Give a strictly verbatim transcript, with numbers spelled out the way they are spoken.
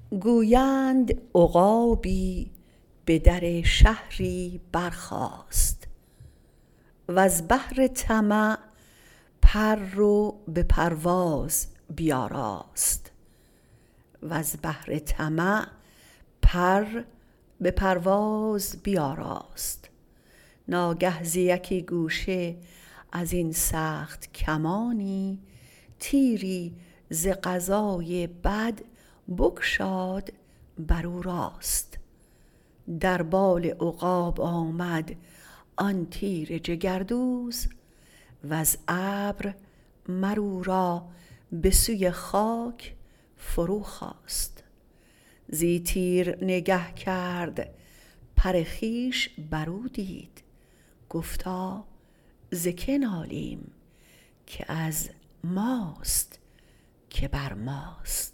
گویند عقابی به در شهری برخاست، وز بهر طمع پر به پرواز بیاراست. ناگه ز یکی گوشه ازین سخت کمانی، تیری ز قضای بد بگشاد برو راست. در بال عقاب آمد آن تیر جگردوز، وز ابر مر او را به سوی خاک فرو خواست. زی تیر نگه کرد پر خویش برو دید، گفتا ز که نالیم که از ماست که بر ماست.